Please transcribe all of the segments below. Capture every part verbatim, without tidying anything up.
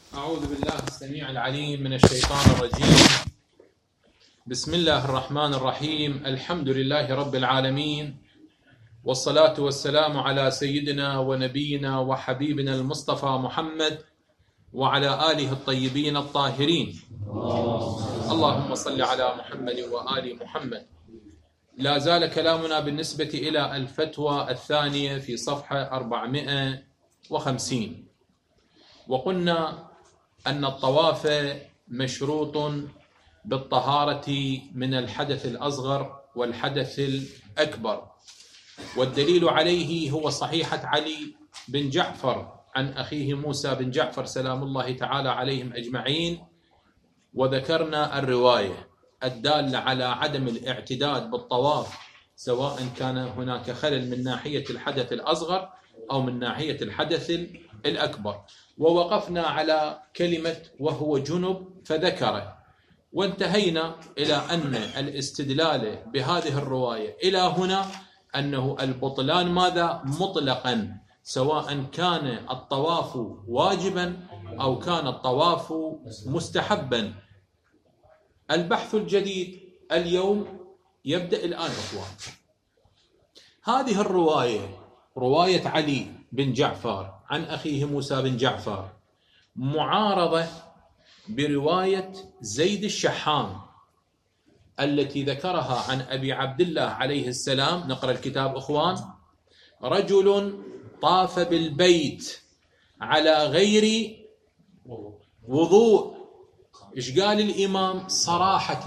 أعوذ بالله السميع العليم من الشيطان الرجيم. بسم الله الرحمن الرحيم. الحمد لله رب العالمين، والصلاة والسلام على سيدنا ونبينا وحبيبنا المصطفى محمد وعلى آله الطيبين الطاهرين. اللهم صل على محمد وآل محمد. لا زال كلامنا بالنسبة إلى الفتوى الثانية في صفحة أربعمائة وخمسين، وقلنا أن الطواف مشروط بالطهارة من الحدث الأصغر والحدث الأكبر، والدليل عليه هو صحيحة علي بن جعفر عن أخيه موسى بن جعفر سلام الله تعالى عليهم أجمعين. وذكرنا الرواية الدالة على عدم الاعتداد بالطواف، سواء كان هناك خلل من ناحية الحدث الأصغر أو من ناحية الحدث الأكبر، ووقفنا على كلمة وهو جنب فذكره، وانتهينا إلى أن الاستدلال بهذه الرواية إلى هنا أنه البطلان ماذا؟ مطلقا، سواء كان الطواف واجبا أو كان الطواف مستحبا. البحث الجديد اليوم يبدأ الآن أخوان. هذه الرواية رواية علي بن جعفر عن أخيه موسى بن جعفر معارضة برواية زيد الشحام التي ذكرها عن أبي عبد الله عليه السلام. نقرأ الكتاب أخوان. رجل طاف بالبيت على غير وضوء. إيش قال الإمام؟ صراحة.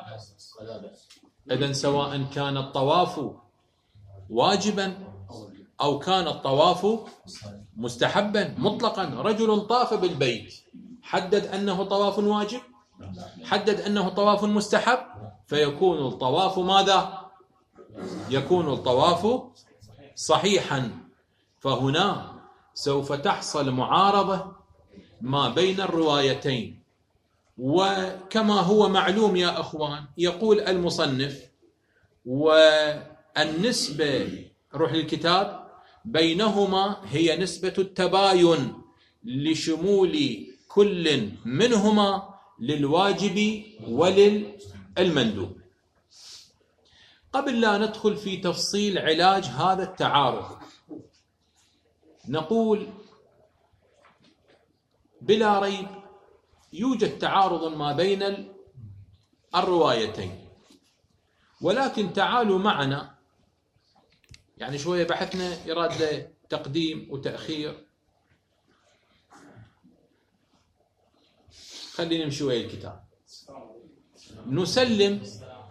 إذن سواء كان الطواف واجبا أو كان الطواف مستحبا مطلقا. رجل طاف بالبيت، حدد أنه طواف واجب، حدد أنه طواف مستحب، فيكون الطواف ماذا؟ يكون الطواف صحيحا. فهنا سوف تحصل معارضة ما بين الروايتين. وكما هو معلوم يا أخوان، يقول المصنف والنسبة، روح للكتاب، بينهما هي نسبة التباين لشمول كل منهما للواجب وللمندوب. قبل لا ندخل في تفصيل علاج هذا التعارض، نقول بلا ريب يوجد تعارض ما بين الروايتين، ولكن تعالوا معنا، يعني شوية بحثنا يراد له تقديم وتأخير. خلينا نمشي ويا الكتاب. نسلم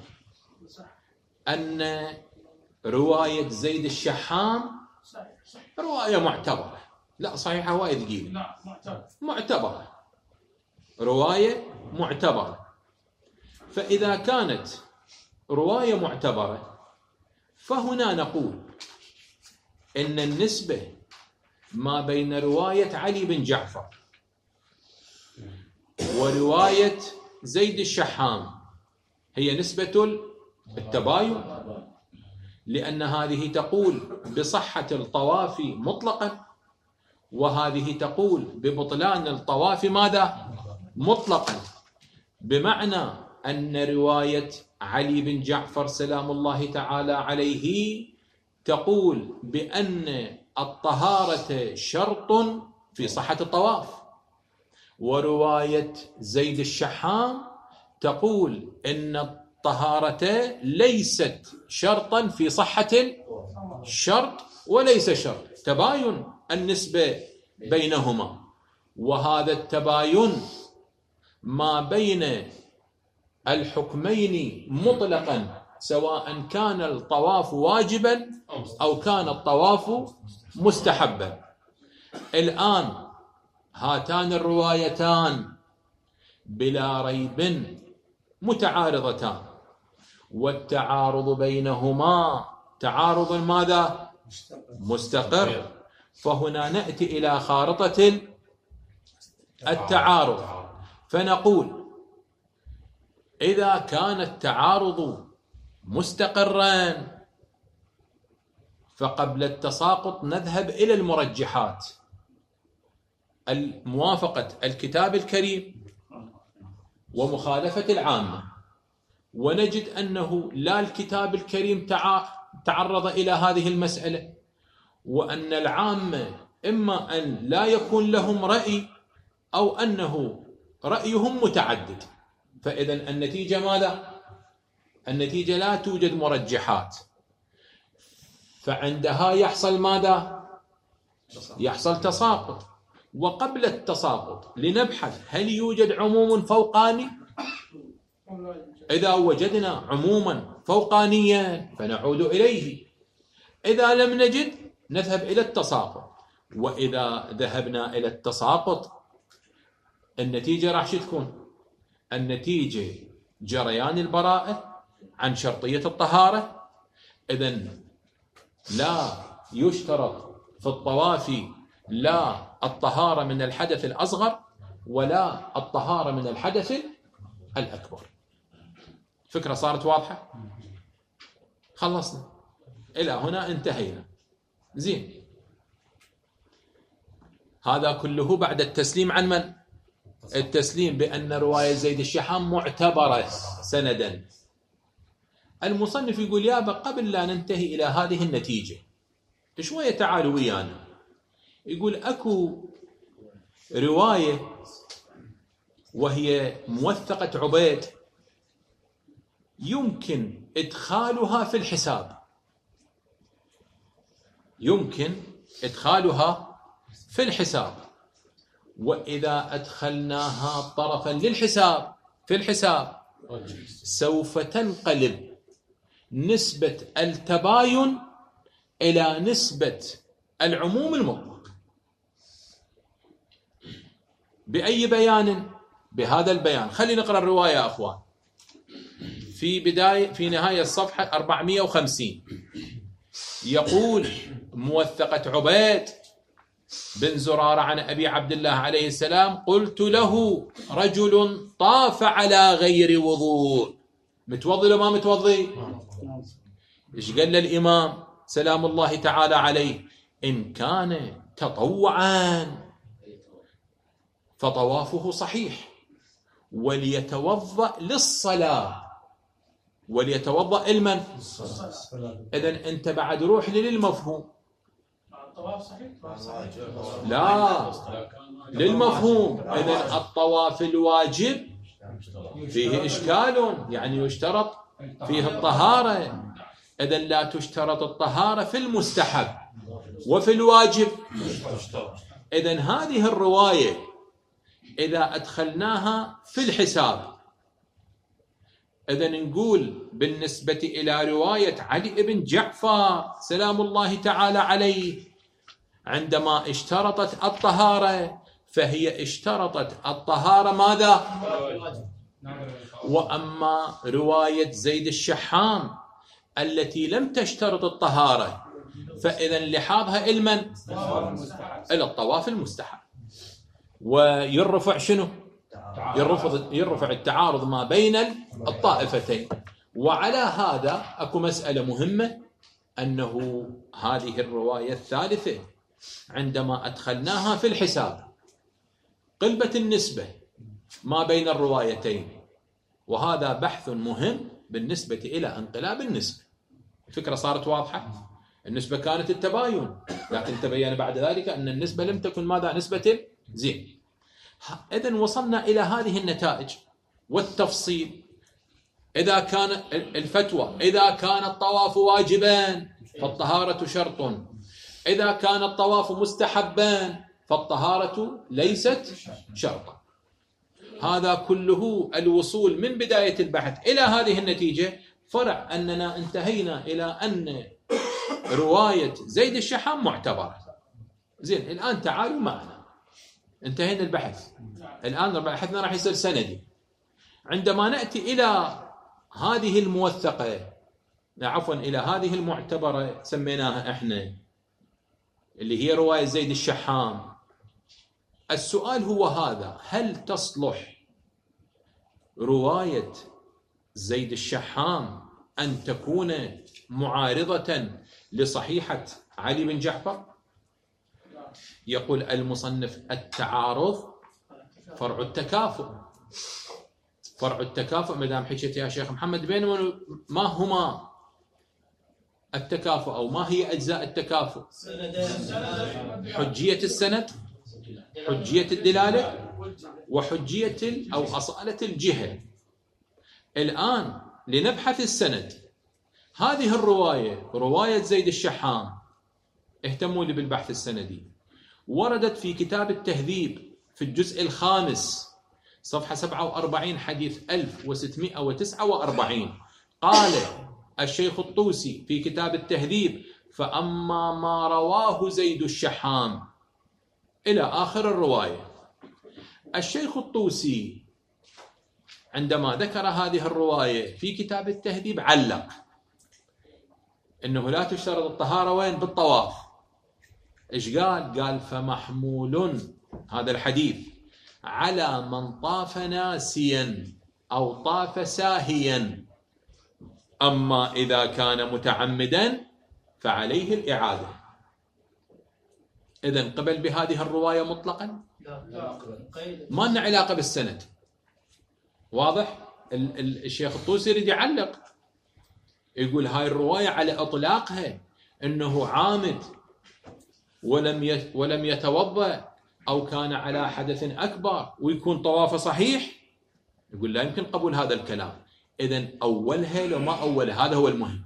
أن رواية زيد الشحام رواية معتبرة، لا صحيحة وايد ثقيلة، معتبرة، رواية معتبرة. فإذا كانت رواية معتبرة، فهنا نقول إن النسبة ما بين رواية علي بن جعفر ورواية زيد الشحام هي نسبة التباين، لأن هذه تقول بصحة الطواف مطلقا، وهذه تقول ببطلان الطواف ماذا؟ مطلقا. بمعنى أن رواية علي بن جعفر سلام الله تعالى عليه تقول بأن الطهارة شرط في صحة الطواف، ورواية زيد الشحام تقول أن الطهارة ليست شرطا في صحة الشرط وليس شرط. تباين النسبة بينهما، وهذا التباين ما بين الحكمين مطلقا، سواء كان الطواف واجبا أو كان الطواف مستحبا. الآن هاتان الروايتان بلا ريب متعارضتان، والتعارض بينهما تعارض ماذا؟ مستقر. فهنا نأتي إلى خارطة التعارض، فنقول إذا كان التعارض مستقرا فقبل التساقط نذهب إلى المرجحات. موافقة الكتاب الكريم ومخالفة العامة، ونجد أنه لا الكتاب الكريم تعرض إلى هذه المسألة، وأن العامة إما أن لا يكون لهم رأي أو أنه رأيهم متعدد. فإذا النتيجة ماذا؟ النتيجة لا توجد مرجحات، فعندها يحصل ماذا؟ يحصل تساقط. وقبل التساقط لنبحث هل يوجد عموم فوقاني؟ إذا وجدنا عموما فوقانيا فنعود إليه، إذا لم نجد نذهب إلى التساقط. وإذا ذهبنا إلى التساقط النتيجة راح تكون النتيجة جريان البراءة عن شرطية الطهارة. إذن لا يشترط في الطواف لا الطهارة من الحدث الأصغر ولا الطهارة من الحدث الأكبر. فكرة صارت واضحة؟ خلصنا إلى هنا انتهينا. زين، هذا كله بعد التسليم عن من؟ التسليم بأن رواية زيد الشحام معتبرة سندا. المصنف يقول يابا قبل لا ننتهي إلى هذه النتيجة شوية تعالوا ويانا. يقول أكو رواية وهي موثقة عبيد يمكن إدخالها في الحساب، يمكن إدخالها في الحساب، وإذا أدخلناها طرفا للحساب في الحساب سوف تنقلب نسبة التباين إلى نسبة العموم المطلق. بأي بيان؟ بهذا البيان. خلينا نقرأ الرواية يا أخوان. في بداية في نهاية الصفحة أربعمئة وخمسين يقول موثقة عبيد بن زرارة عن أبي عبد الله عليه السلام: قلت له رجل طاف على غير وضوء. متوضي لو ما متوضي؟ إيش قال للإمام سلام الله تعالى عليه؟ إن كان تطوعا فطوافه صحيح، وليتوضأ للصلاة، وليتوضأ المن. إذن أنت بعد روح للمفهوم. لا للمفهوم. إذن الطواف الواجب فيه إشكال، يعني يشترط فيه الطهارة. إذن لا تشترط الطهارة في المستحب وفي الواجب. إذن هذه الرواية إذا أدخلناها في الحساب إذن نقول بالنسبة إلى رواية علي بن جعفر سلام الله تعالى عليه عندما اشترطت الطهارة فهي اشترطت الطهارة ماذا؟ وأما رواية زيد الشحام التي لم تشترط الطهارة فإذن لحاظها المن إلى الطواف المستحب. ويرفع شنو؟ يرفع, يرفع التعارض ما بين الطائفتين. وعلى هذا أكو مسألة مهمة، أنه هذه الرواية الثالثة عندما أدخلناها في الحساب قلبت النسبة ما بين الروايتين، وهذا بحث مهم بالنسبة إلى انقلاب النسبة. الفكرة صارت واضحة؟ النسبة كانت التباين، لكن تبين بعد ذلك أن النسبة لم تكن ماذا؟ نسبة زين. إذن وصلنا إلى هذه النتائج والتفصيل. إذا كان الفتوى إذا كان الطواف واجبا فالطهارة شرط، إذا كان الطواف مستحبا فالطهارة ليست شرطا. هذا كله الوصول من بداية البحث إلى هذه النتيجة فرع أننا انتهينا إلى أن رواية زيد الشحام معتبرة. زين، الآن تعالوا معنا، انتهينا البحث، الآن بحثنا راح يصير سندي. عندما نأتي إلى هذه الموثقة، عفوا إلى هذه المعتبرة سميناها إحنا اللي هي رواية زيد الشحام، السؤال هو هذا: هل تصلح رواية زيد الشحام أن تكون معارضة لصحيحة علي بن جعفر؟ يقول المصنف التعارض فرع التكافؤ. فرع التكافؤ ما دام حكيت يا شيخ محمد بين ما هما التكافؤ أو ما هي أجزاء التكافؤ؟ حجية السند، حجية الدلالة، وحجية أو أصالة الجهة. الآن لنبحث السند. هذه الرواية رواية زيد الشحام، اهتموا لي بالبحث السندي، وردت في كتاب التهذيب في الجزء الخامس صفحة سبعة وأربعين حديث ألف وستمائة وتسعة وأربعين. قال الشيخ الطوسي في كتاب التهذيب: فأما ما رواه زيد الشحام إلى آخر الرواية. الشيخ الطوسي عندما ذكر هذه الرواية في كتاب التهذيب علق إنه لا تشترط الطهارة وين؟ بالطواف. إيش قال؟ قال فمحمول هذا الحديث على من طاف ناسيا أو طاف ساهيا، أما إذا كان متعمدا فعليه الإعادة. إذن قبل بهذه الرواية مطلقا؟ ما لنا علاقة بالسند. واضح؟ الشيخ الطوسي يريد يعلق، يقول هاي الرواية على إطلاقها أنه عامد ولم ولم يتوضأ أو كان على حدث أكبر ويكون طوافه صحيح، يقول لا يمكن قبول هذا الكلام. إذن أولها لو ما أولها، هذا هو المهم.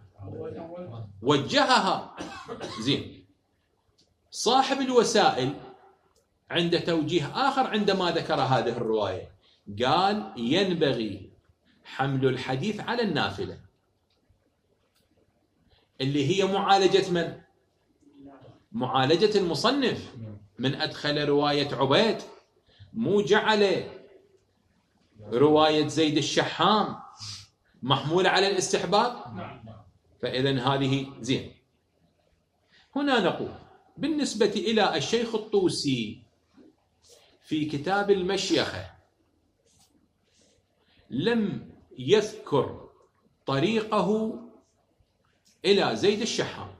وجهها زين. صاحب الوسائل عند توجيه آخر عندما ذكر هذه الرواية قال ينبغي حمل الحديث على النافلة، اللي هي معالجة من؟ معالجة المصنف من أدخل رواية عبيد، مو جعل رواية زيد الشحام محمولة على الاستحباب. فإذن هذه زين. هنا نقول بالنسبة إلى الشيخ الطوسي في كتاب المشيخة لم يذكر طريقه إلى زيد الشحام،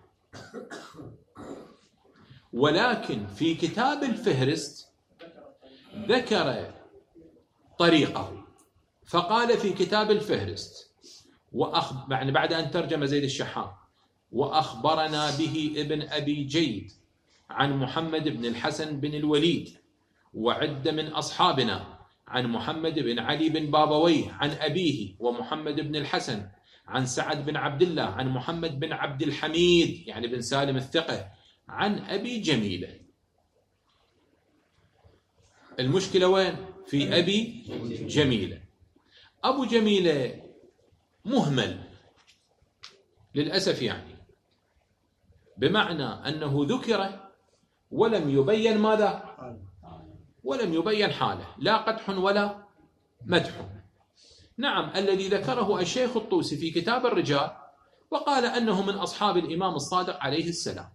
ولكن في كتاب الفهرست ذكر طريقه، فقال في كتاب الفهرست وأخ... يعني بعد أن ترجم زيد الشحام: وأخبرنا به ابن أبي جيد عن محمد بن الحسن بن الوليد وعد من أصحابنا عن محمد بن علي بن بابويه عن أبيه ومحمد بن الحسن عن سعد بن عبد الله عن محمد بن عبد الحميد يعني بن سالم الثقة عن أبي جميلة. المشكلة وين؟ في أبي جميلة. أبو جميلة مهمل للأسف، يعني بمعنى أنه ذكر ولم يبين ماذا؟ ولم يبين حاله، لا قدح ولا مدح. نعم، الذي ذكره الشيخ الطوسي في كتاب الرجال وقال أنه من أصحاب الإمام الصادق عليه السلام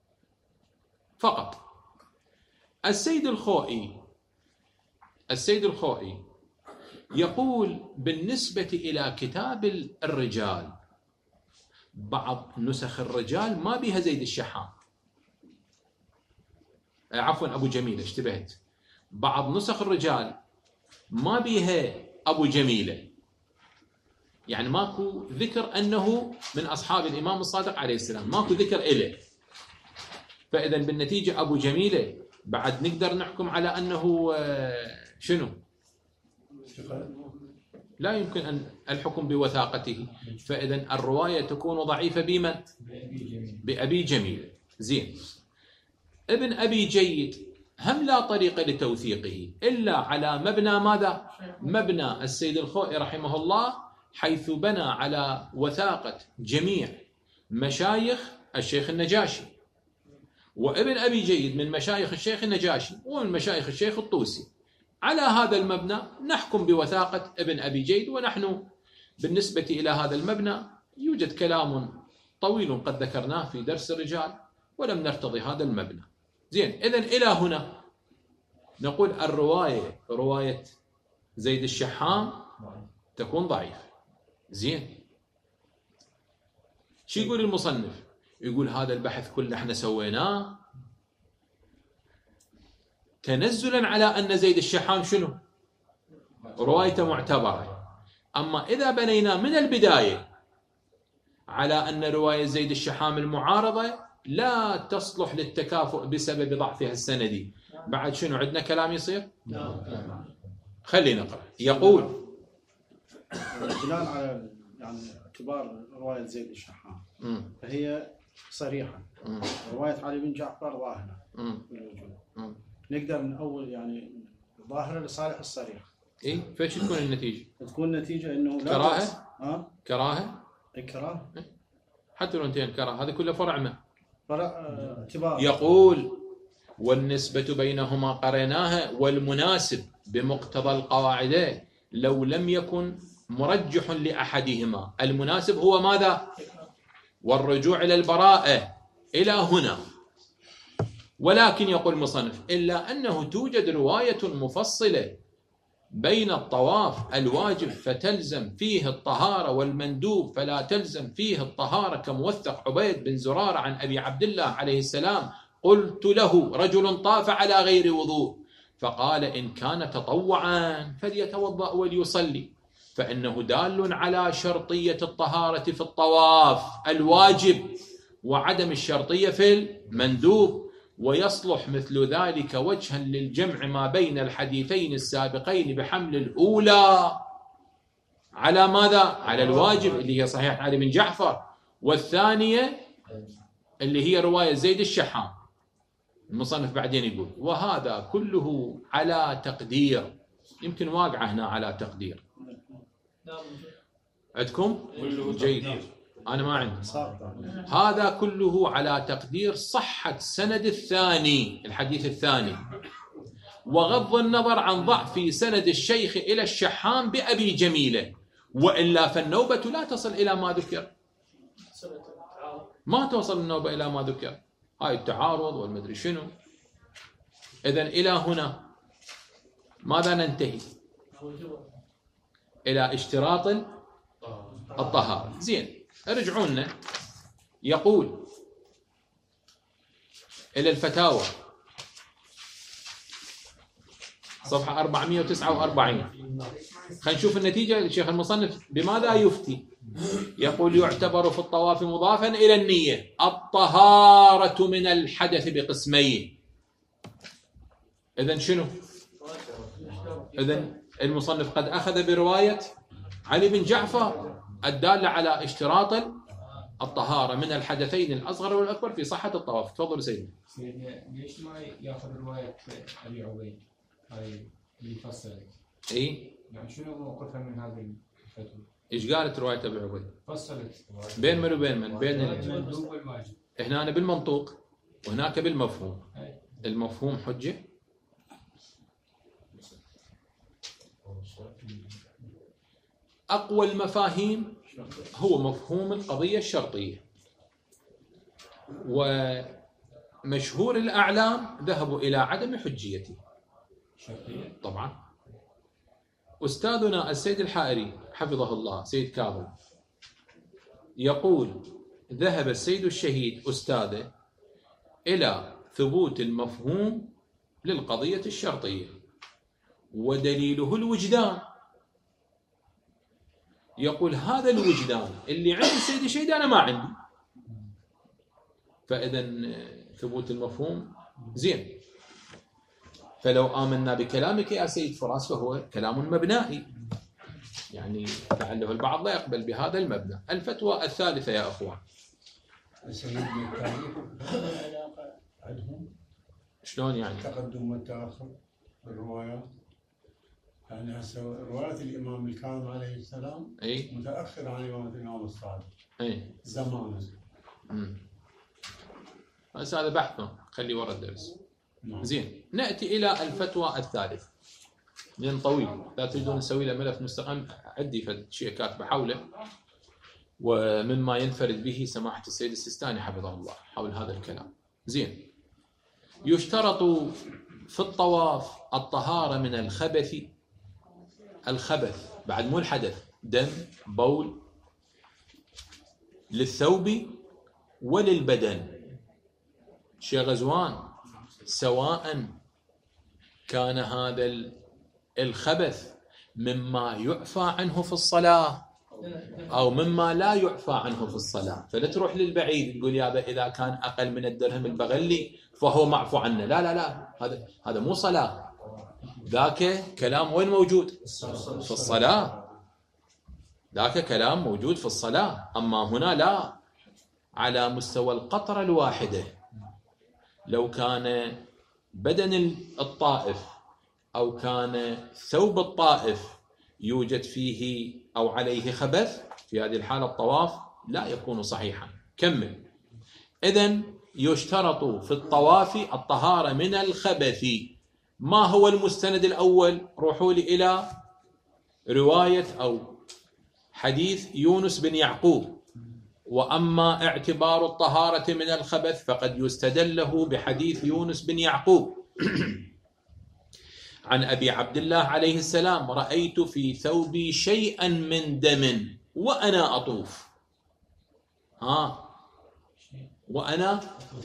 فقط. السيد الخوئي السيد الخوئي يقول بالنسبة إلى كتاب الرجال بعض نسخ الرجال ما بها زيد الشحام، عفوا أبو جميلة، اشتبهت، بعض نسخ الرجال ما بها أبو جميلة، يعني ماكو ذكر أنه من أصحاب الإمام الصادق عليه السلام، ماكو ذكر إله. فإذا بالنتيجة أبو جميلة بعد نقدر نحكم على أنه شنو؟ لا يمكن أن الحكم بوثاقته. فإذا الرواية تكون ضعيفة بمن؟ بأبي جميل. زين. ابن أبي جيد هم لا طريق لتوثيقه إلا على مبنى ماذا؟ مبنى السيد الخوئي رحمه الله، حيث بنى على وثاقة جميع مشايخ الشيخ النجاشي، وابن أبي جيد من مشايخ الشيخ النجاشي ومن مشايخ الشيخ الطوسي. على هذا المبنى نحكم بوثاقة ابن أبي جيد، ونحن بالنسبة إلى هذا المبنى يوجد كلام طويل قد ذكرناه في درس الرجال ولم نرتضي هذا المبنى. زين، إذن إلى هنا نقول الرواية رواية زيد الشحام تكون ضعيف. زين، شو يقول المصنف؟ يقول هذا البحث كله احنا سويناه تنزلا على أن زيد الشحام شنو؟ روايته معتبرة. أما إذا بنينا من البداية على أن رواية زيد الشحام المعارضة لا تصلح للتكافؤ بسبب ضعفها السندي، بعد شنو عندنا كلام يصير؟ خلينا نقرأ. يقول بناء على يعني اعتبار رواية زيد الشحام فهي صريحة، رواية علي بن جعفر ظاهرة بالوجود، نقدر نأول يعني ظاهرة لصالح الصريح. اي فايش تكون النتيجة؟ تكون النتيجة انه لا كراهة؟ ها؟ كراهة؟ اي كراهة. حتى لو انتهى الكراهة هذا كله فرع ما. فرع اعتبار. يقول والنسبة بينهما قريناها، والمناسب بمقتضى القواعد لو لم يكن مرجح لأحدهما، المناسب هو ماذا؟ والرجوع إلى البراءة إلى هنا. ولكن يقول المصنف إلا أنه توجد رواية مفصلة بين الطواف الواجب فتلزم فيه الطهارة والمندوب فلا تلزم فيه الطهارة، كموثق عبيد بن زرارة عن أبي عبد الله عليه السلام قلت له رجل طاف على غير وضوء فقال إن كان تطوعا فليتوضأ وليصلي، فإنه دال على شرطية الطهارة في الطواف الواجب وعدم الشرطية في المندوب، ويصلح مثل ذلك وجها للجمع ما بين الحديثين السابقين بحمل الأولى على ماذا؟ على الواجب اللي هي صحيح علي بن جعفر، والثانية اللي هي رواية زيد الشحام. المصنف بعدين يقول وهذا كله على تقدير، يمكن واقعة هنا على تقدير عندكم؟ جيد، أنا ما عندي. هذا كله على تقدير صحة سند الثاني، الحديث الثاني، وغض النظر عن ضعف سند الشيخ إلى الشحام بأبي جميلة، وإلا فالنوبة لا تصل إلى ما ذكر، ما توصل النوبة إلى ما ذكر، هاي التعارض والمدري شنو. إذن إلى هنا ماذا ننتهي؟ إلى اشتراط الطهارة. زين، ارجعونا. يقول إلى الفتاوى صفحة أربعمئة وتسعة وأربعين، خلينا نشوف النتيجة. الشيخ المصنف بماذا يفتي؟ يقول يعتبر في الطواف مضافا إلى النية الطهارة من الحدث بقسمين. إذن شنو؟ إذن المصنف قد أخذ برواية علي بن جعفر الدالة على اشتراط الطهارة من الحدثين الأصغر والأكبر في صحة الطواف. تفضل سيدي. سيدنا ليش ما ياخذ رواية أبي عبيد هاي اللي فصلت؟ إيه؟ يعني شنو موقفها من هذه الفتوى؟ إيش قالت رواية أبي عبيد؟ فصلت بين من وبين من؟ بين المندوب والواجب. هنا أنا بالمنطوق وهناك بالمفهوم. المفهوم حجة. أقوى المفاهيم هو مفهوم القضية الشرطية، ومشهور الأعلام ذهبوا إلى عدم حجيته طبعا. أستاذنا السيد الحائري حفظه الله سيد كاظم يقول ذهب السيد الشهيد أستاذه إلى ثبوت المفهوم للقضية الشرطية، ودليله الوجدان. يقول هذا الوجدان اللي عند السيد الشهيد أنا ما عندي، فإذا ثبوت المفهوم زين. فلو آمنا بكلامك يا سيد فراس فهو كلام مبنائي، يعني لعله البعض لا يقبل بهذا المبنى. الفتوى الثالثة يا أخوان، سيدنا التاريخ عندهم شلون يعني؟ تقدم والتأخر بالروايات، يعني هسه رواية الإمام الكاظم عليه السلام أي متأخر عن رواية الإمام الصادق أي زمانا. امم بس هذا بحث خلي ورا الدرس. نعم. زين، نأتي إلى الفتوى الثالث لأن طويل، لا تريدون نسوي له ملف مستقل، عندي فد شيء كاتبه حوله ومما ينفرد به سماحة السيد السيستاني حفظه الله حول هذا الكلام. زين، يشترط في الطواف الطهارة من الخبث، الخبث بعد مو الحدث، دم بول، للثوب وللبدن. شيخ غزوان سواء كان هذا الخبث مما يعفى عنه في الصلاة أو مما لا يعفى عنه في الصلاة. فلا تروح للبعيد تقول يابا إذا كان أقل من الدرهم البغلي فهو معفو عنه. لا لا لا، هذا هذا مو صلاة. ذاك كلام وين موجود؟ في الصلاة. ذاك كلام موجود في الصلاة. أما هنا لا، على مستوى القطرة الواحدة. لو كان بدن الطائف أو كان ثوب الطائف يوجد فيه أو عليه خبث، في هذه الحالة الطواف لا يكون صحيحا. كمل. إذن يشترط في الطواف الطهارة من الخبث. ما هو المستند الأول؟ روحوا لي إلى رواية أو حديث يونس بن يعقوب. وأما اعتبار الطهارة من الخبث فقد يستدل له بحديث يونس بن يعقوب عن أبي عبد الله عليه السلام: رأيت في ثوبي شيئا من دم وأنا أطوف. ها وأنا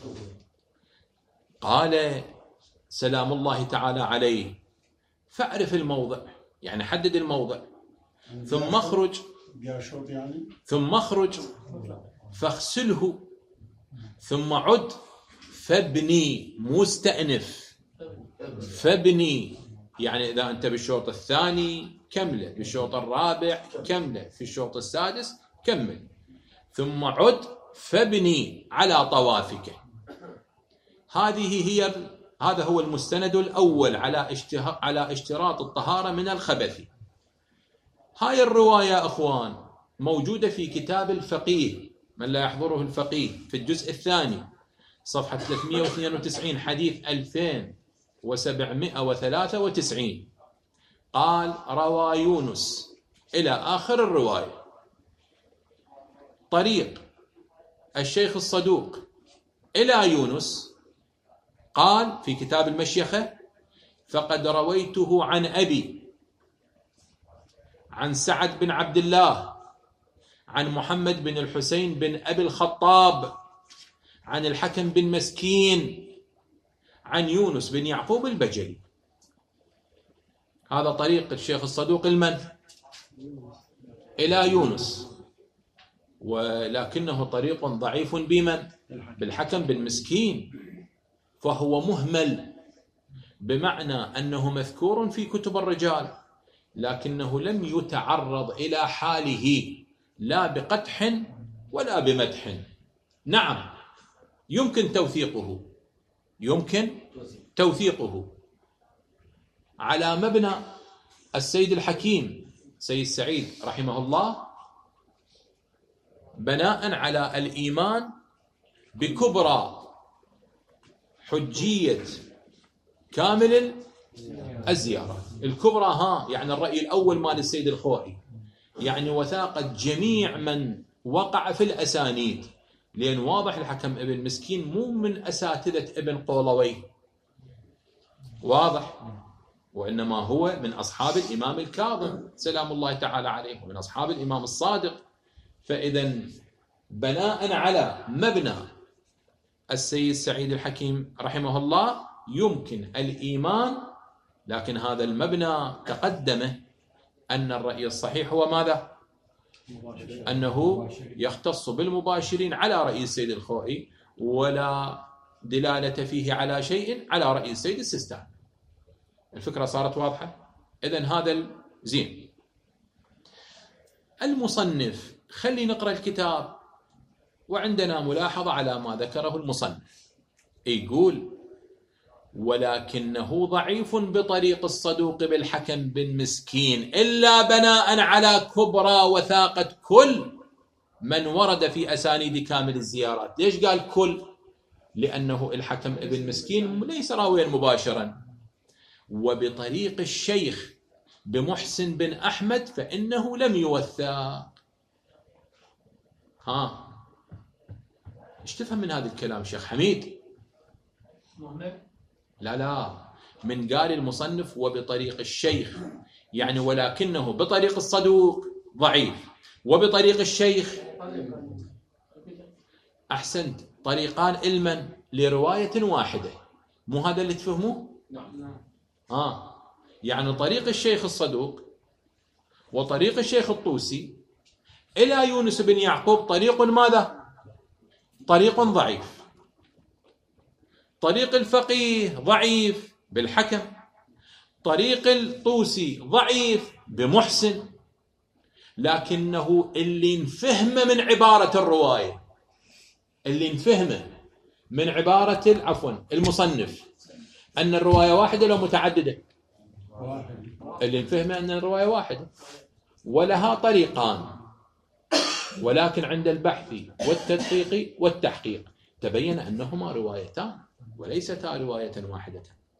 قال سلام الله تعالى عليه: فاعرف الموضع، يعني حدد الموضع، ثم اخرج ثم اخرج فاغسله ثم عد فابني. مستأنف فابني، يعني إذا أنت بالشوط الثاني كمله، بالشوط الرابع كمله، في الشوط السادس كمل، ثم عد فابني على طوافك. هذه هي هذا هو المستند الأول على على اشتراط الطهارة من الخبث. هاي الرواية أخوان موجودة في كتاب الفقيه، من لا يحضره الفقيه، في الجزء الثاني صفحة ثلاثمئة واثنين وتسعين حديث ألفين وسبعمئة وثلاثة وتسعين. قال: روى يونس إلى آخر الرواية، طريق الشيخ الصدوق إلى يونس. قال في كتاب المشيخة: فقد رويته عن أبي عن سعد بن عبد الله عن محمد بن الحسين بن أبي الخطاب عن الحكم بن مسكين عن يونس بن يعقوب البجلي. هذا طريق الشيخ الصدوق المن إلى يونس، ولكنه طريق ضعيف بمن؟ بالحكم بن مسكين، فهو مهمل، بمعنى أنه مذكور في كتب الرجال لكنه لم يتعرض إلى حاله لا بقدح ولا بمدح. نعم يمكن توثيقه، يمكن توثيقه على مبنى السيد الحكيم سيد سعيد رحمه الله، بناء على الإيمان بكبرى حجية كامل الزيارة. الكبرى ها يعني الرأي الأول مال السيد الخوئي، يعني وثاقة جميع من وقع في الأسانيد، لأن واضح الحكم ابن مسكين مو من أساتذة ابن قولوي، واضح، وإنما هو من أصحاب الإمام الكاظم سلام الله تعالى عليه، ومن أصحاب الإمام الصادق. فإذا بناء على مبنى السيد سعيد الحكيم رحمه الله يمكن الإيمان، لكن هذا المبنى تقدمه أن الرأي الصحيح هو ماذا؟ أنه يختص بالمباشرين على رأي السيد الخوئي، ولا دلالة فيه على شيء على رأي السيد السيستاني. الفكرة صارت واضحة؟ إذن هذا زين. المصنف، خلي نقرأ الكتاب وعندنا ملاحظة على ما ذكره المصنف. يقول: ولكنه ضعيف بطريق الصدوق بالحكم بن مسكين إلا بناء على كبرى وثاقة كل من ورد في أسانيد كامل الزيارات. ليش قال كل؟ لأنه الحكم ابن مسكين ليس راويا مباشرا. وبطريق الشيخ بمحسن بن أحمد فإنه لم يوثق. ها ايش تفهم من هذا الكلام شيخ حميد؟ لا لا، من قال المصنف وبطريق الشيخ، يعني ولكنه بطريق الصدوق ضعيف، وبطريق الشيخ أحسنت، طريقان علما لرواية واحدة، مو هذا اللي تفهموه؟ آه يعني طريق الشيخ الصدوق وطريق الشيخ الطوسي إلى يونس بن يعقوب طريق ماذا؟ طريق ضعيف. طريق الفقيه ضعيف بالحكم، طريق الطوسي ضعيف بمحسن، لكنه اللي نفهمه من عبارة الرواية، اللي نفهمه من عبارة عفوا المصنف أن الرواية واحدة لو متعددة، اللي نفهمه أن الرواية واحدة ولها طريقان، ولكن عند البحث والتدقيق والتحقيق تبين أنهما روايتان وليستا رواية واحدة.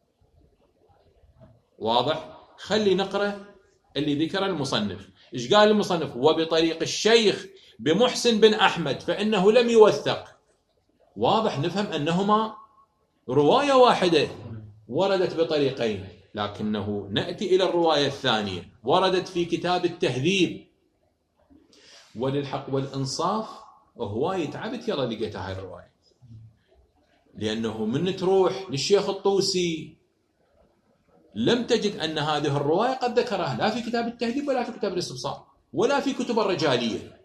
واضح؟ خلي نقرأ اللي ذكر المصنف. إيش قال المصنف؟ وبطريق الشيخ بمحسن بن أحمد فإنه لم يوثق. واضح، نفهم أنهما رواية واحدة وردت بطريقين، لكنه نأتي إلى الرواية الثانية وردت في كتاب التهذيب. وللحق والإنصاف هواية تعبت يلا لقيت هاي الرواية، لأنه من تروح للشيخ الطوسي لم تجد أن هذه الرواية قد ذكرها لا في كتاب التهذيب ولا في كتاب الاستبصار ولا في كتب الرجالية.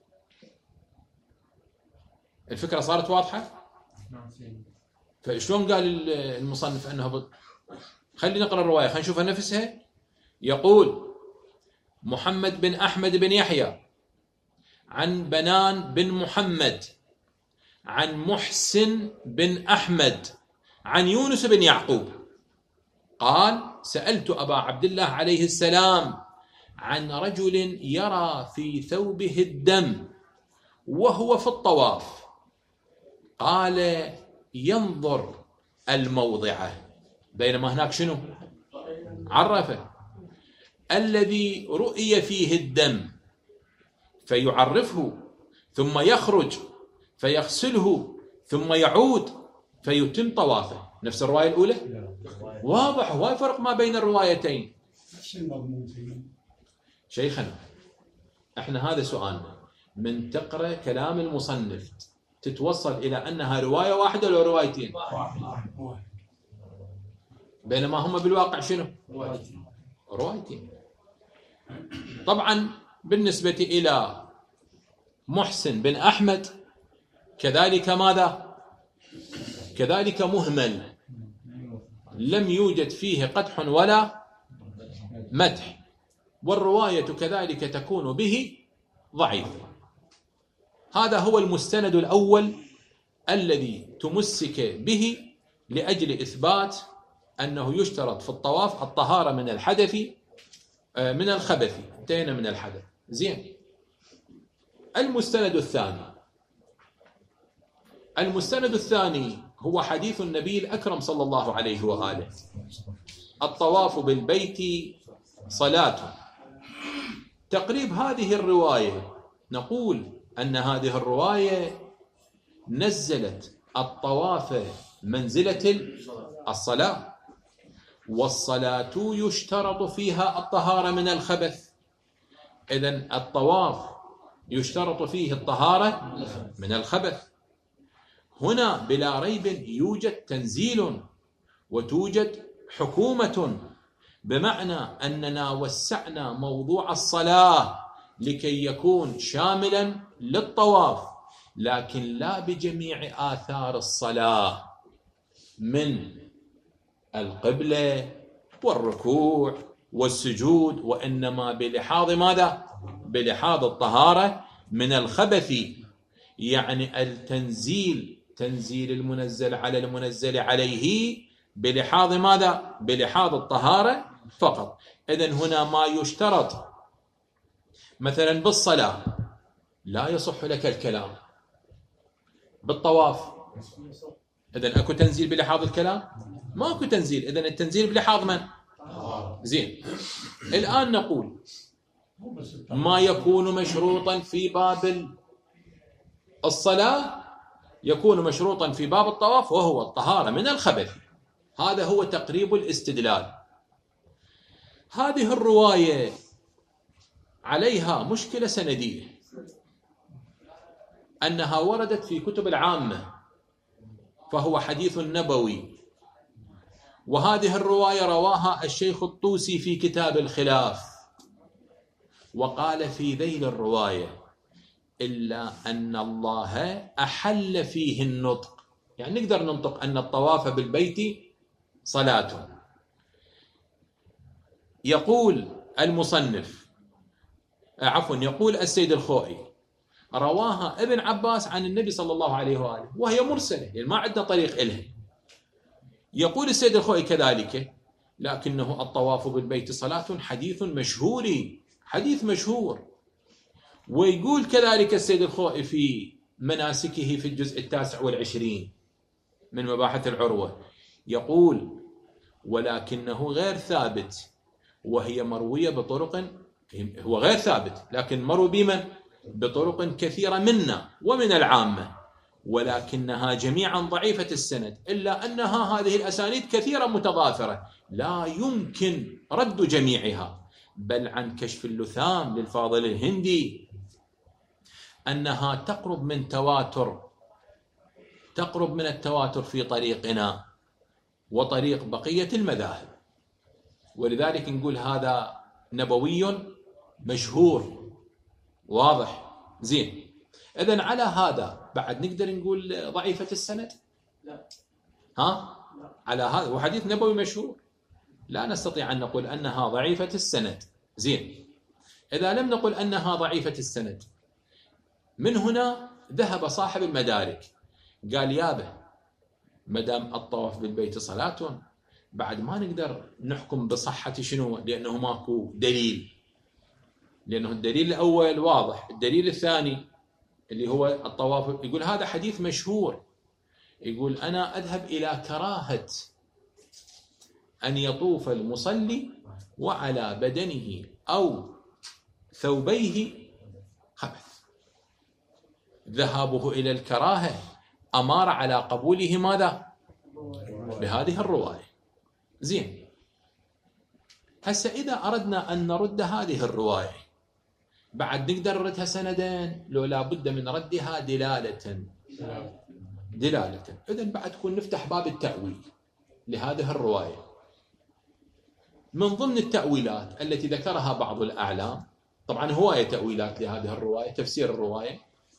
الفكرة صارت واضحة؟ فشلون قال المصنف أنها ب... خلي نقرأ الرواية خلينا نشوفها نفسها. يقول محمد بن أحمد بن يحيى عن بنان بن محمد عن محسن بن أحمد عن يونس بن يعقوب قال سألت أبا عبد الله عليه السلام عن رجل يرى في ثوبه الدم وهو في الطواف، قال ينظر الموضعة، بينما هناك شنو عرفه الذي رؤي فيه الدم فيعرفه ثم يخرج فيغسله ثم يعود فيتم طوافه. نفس الرواية الأولى؟ واضح، هو فرق ما بين الروايتين. شيخنا احنا هذا سؤالنا، من تقرأ كلام المصنف تتوصل إلى أنها رواية واحدة ولا روايتين؟ بينما هم بالواقع شنو؟ روايتين. طبعا بالنسبة إلى محسن بن أحمد كذلك ماذا؟ كذلك مهمل، لم يوجد فيه قدح ولا مدح، والرواية كذلك تكون به ضعيفة. هذا هو المستند الأول الذي تمسك به لأجل إثبات أنه يشترط في الطواف الطهارة من الحدث من الخبث. انتهينا من الحدث. زين. المستند الثاني المستند الثاني هو حديث النبي الأكرم صلى الله عليه وآله الطواف بالبيت صلاة. تقريب هذه الرواية نقول أن هذه الرواية نزلت الطواف منزلة الصلاة، والصلاة يشترط فيها الطهارة من الخبث. إذن الطواف يشترط فيه الطهارة من الخبث. هنا بلا ريب يوجد تنزيل وتوجد حكومة، بمعنى أننا وسعنا موضوع الصلاة لكي يكون شاملا للطواف، لكن لا بجميع آثار الصلاة من القبلة والركوع والسجود، وإنما بلحاظ ماذا؟ بلحاظ الطهارة من الخبث. يعني التنزيل تنزيل المنزل على المنزل عليه بلحاظ ماذا؟ بلحاظ الطهارة فقط. إذن هنا ما يشترط مثلا بالصلاة لا يصح لك الكلام، بالطواف إذن أكو تنزيل بلحاظ الكلام؟ ما أكو تنزيل. إذن التنزيل بلحاظ من؟ زين. الآن نقول ما يكون مشروطا في باب الصلاة يكون مشروطا في باب الطواف، وهو الطهارة من الخبث. هذا هو تقريب الاستدلال. هذه الرواية عليها مشكلة سندية، أنها وردت في كتب العامة، فهو حديث نبوي، وهذه الرواية رواها الشيخ الطوسي في كتاب الخلاف، وقال في ذيل الرواية: إلا أن الله أحل فيه النطق، يعني نقدر ننطق أن الطواف بالبيت صلاة. يقول المصنف عفوا يقول السيد الخوئي: رواها ابن عباس عن النبي صلى الله عليه وآله، وهي مرسلة يعني ما عندنا طريق إلها. يقول السيد الخوئي كذلك: لكنه الطواف بالبيت صلاة حديث مشهور، حديث مشهور. ويقول كذلك السيد الخوئي في مناسكه في الجزء التاسع والعشرين من مباحث العروة، يقول: ولكنه غير ثابت، وهي مروية بطرق، هو غير ثابت لكن مروي بمن؟ بطرق كثيرة منا ومن العامة، ولكنها جميعا ضعيفة السند، إلا أنها هذه الأسانيد كثيرة متضافرة لا يمكن رد جميعها، بل عن كشف اللثام للفاضل الهندي أنها تقرب من تواتر، تقرب من التواتر في طريقنا وطريق بقية المذاهب، ولذلك نقول هذا نبوي مشهور واضح زين. إذن على هذا بعد نقدر نقول ضعيفة السند؟ لا. ها؟ لا. على هذا وحديث نبوي مشهور لا نستطيع أن نقول أنها ضعيفة السند. زين، إذا لم نقل أنها ضعيفة السند، من هنا ذهب صاحب المدارك قال: يابه مدام الطواف بالبيت صلاة، بعد ما نقدر نحكم بصحة شنو؟ لأنه ماكو دليل، لأنه الدليل الأول واضح، الدليل الثاني اللي هو الطواف، يقول هذا حديث مشهور، يقول أنا أذهب إلى كراهة أن يطوف المصلي وعلى بدنه أو ثوبيه خبث. ذهابه إلى الكراهة أمار على قبوله ماذا؟ بهذه الرواية. زين، هسه إذا أردنا أن نرد هذه الرواية بعد نقدر نردها سندين لو لا بد من ردها دلالة دلالة إذن بعد كون نفتح باب التأويل لهذه الرواية. من ضمن التأويلات التي ذكرها بعض الأعلام، طبعا هواية تأويلات لهذه الرواية، تفسير الرواية: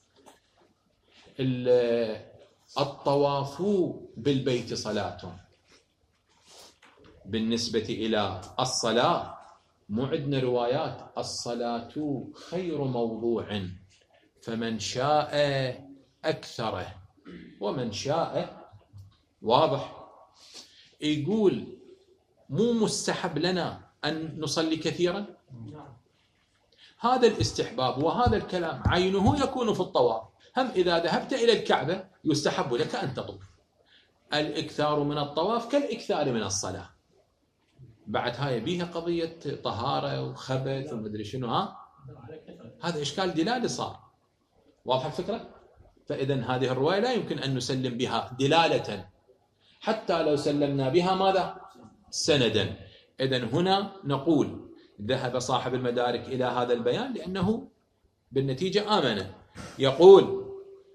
الطواف بالبيت صلاة. بالنسبة إلى الصلاة مو عندنا روايات: الصلاة خير موضوع فمن شاء أكثره ومن شاء. واضح؟ يقول مو مستحب لنا أن نصلي كثيرا؟ هذا الاستحباب وهذا الكلام عينه يكون في الطواف. هم إذا ذهبت إلى الكعبة يستحب لك أن تطوف. الإكثار من الطواف كالإكثار من الصلاة. بعد هاي بيها قضية طهارة وخبث ومدري شنو، ها هذا إشكال دلالة صار. واضح الفكرة؟ فإذن هذه الرواية لا يمكن أن نسلم بها دلالة حتى لو سلمنا بها ماذا؟ سندا. إذن هنا نقول ذهب صاحب المدارك إلى هذا البيان لأنه بالنتيجة آمن. يقول: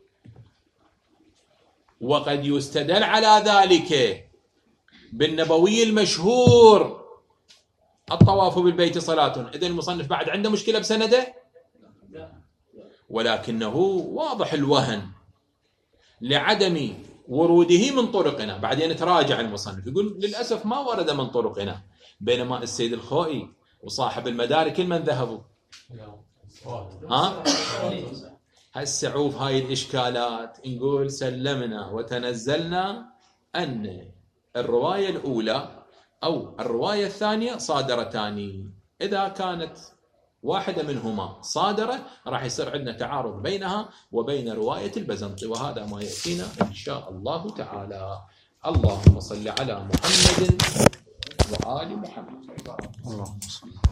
وقد يستدل على ذلك بالنبوي المشهور الطواف بالبيت صلاة. إذن المصنف بعد عنده مشكلة بسنده، ولكنه واضح الوهن لعدم وروده من طرقنا. بعدين تراجع المصنف يقول للأسف ما ورد من طرقنا، بينما السيد الخوئي وصاحب المدارك من ذهبوا. ها هالسعوف هاي الإشكالات نقول سلمنا وتنزلنا أن الرواية الأولى أو الرواية الثانية صادرتان. إذا كانت واحدة منهما صادرة راح يصير عندنا تعارض بينها وبين رواية البزنطي، وهذا ما يأتينا إن شاء الله تعالى. اللهم صل على محمد وآل محمد. اللهم صل.